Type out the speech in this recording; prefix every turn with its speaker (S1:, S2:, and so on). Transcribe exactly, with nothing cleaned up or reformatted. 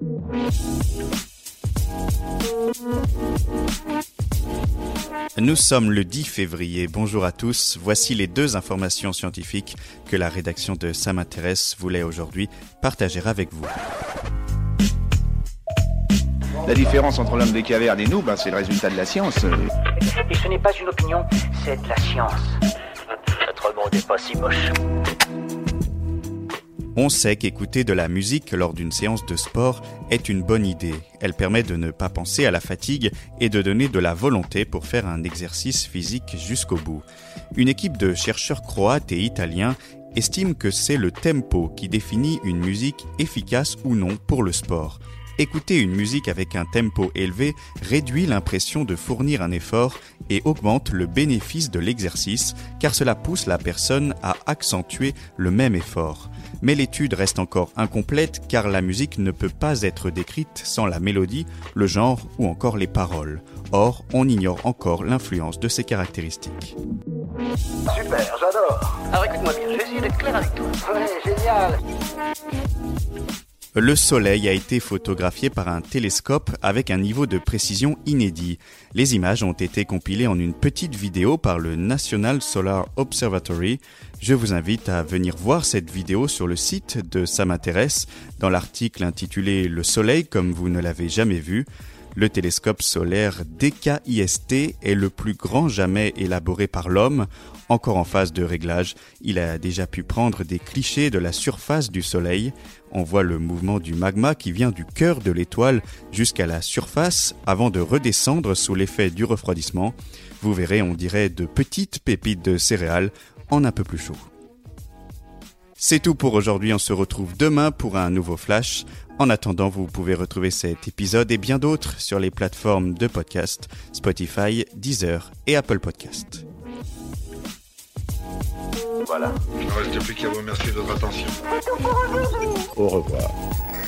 S1: Nous sommes le dix février, bonjour à tous, voici les deux informations scientifiques que la rédaction de Ça m'intéresse voulait aujourd'hui partager avec vous.
S2: La différence entre l'homme des cavernes et nous, ben, c'est le résultat de la science.
S3: Et ce n'est pas une opinion, c'est de la science. Notre monde n'est pas si moche.
S1: On sait qu'écouter de la musique lors d'une séance de sport est une bonne idée. Elle permet de ne pas penser à la fatigue et de donner de la volonté pour faire un exercice physique jusqu'au bout. Une équipe de chercheurs croates et italiens estime que c'est le tempo qui définit une musique efficace ou non pour le sport. Écouter une musique avec un tempo élevé réduit l'impression de fournir un effort et augmente le bénéfice de l'exercice car cela pousse la personne à accentuer le même effort. Mais l'étude reste encore incomplète car la musique ne peut pas être décrite sans la mélodie, le genre ou encore les paroles. Or, on ignore encore l'influence de ces caractéristiques.
S3: Super, j'adore. Alors écoute-moi bien, je vais essayer d'être clair avec toi. Ouais, génial.
S1: Le Soleil a été photographié par un télescope avec un niveau de précision inédit. Les images ont été compilées en une petite vidéo par le National Solar Observatory. Je vous invite à venir voir cette vidéo sur le site de Ça m'intéresse, dans l'article intitulé « Le Soleil comme vous ne l'avez jamais vu ». Le télescope solaire D K I S T est le plus grand jamais élaboré par l'homme. Encore en phase de réglage, il a déjà pu prendre des clichés de la surface du Soleil. On voit le mouvement du magma qui vient du cœur de l'étoile jusqu'à la surface avant de redescendre sous l'effet du refroidissement. Vous verrez, on dirait de petites pépites de céréales en un peu plus chaud. C'est tout pour aujourd'hui, on se retrouve demain pour un nouveau flash. En attendant, vous pouvez retrouver cet épisode et bien d'autres sur les plateformes de podcast, Spotify, Deezer et Apple Podcast.
S4: Voilà. Il ne reste plus qu'à vous remercier de votre attention.
S2: Au revoir.